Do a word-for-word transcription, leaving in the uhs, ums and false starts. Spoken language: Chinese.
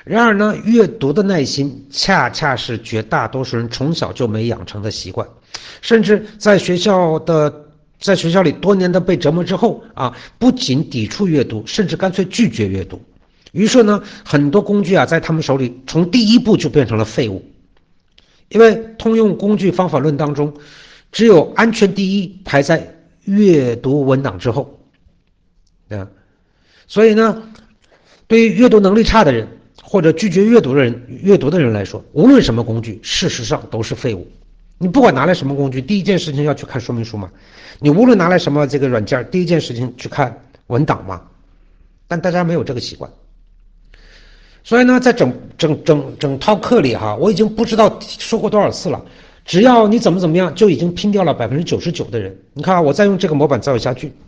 然而呢，阅读的耐心恰恰是绝大多数人从小就没养成的习惯，甚至在学校的在学校里多年的被折磨之后啊，不仅抵触阅读，甚至干脆拒绝阅读。于是呢，很多工具啊，在他们手里从第一步就变成了废物。因为通用工具方法论当中，只有安全第一排在阅读文档之后，啊，所以呢，对于阅读能力差的人或者拒绝阅读的人，阅读的人来说，无论什么工具，事实上都是废物。你不管拿来什么工具，第一件事情要去看说明书嘛。你无论拿来什么这个软件，第一件事情去看文档嘛。但大家没有这个习惯。所以呢，在整整整整套课里哈，我已经不知道说过多少次了。只要你怎么怎么样，就已经拼掉了百分之九十九的人。你看啊，我再用这个模板造一下句，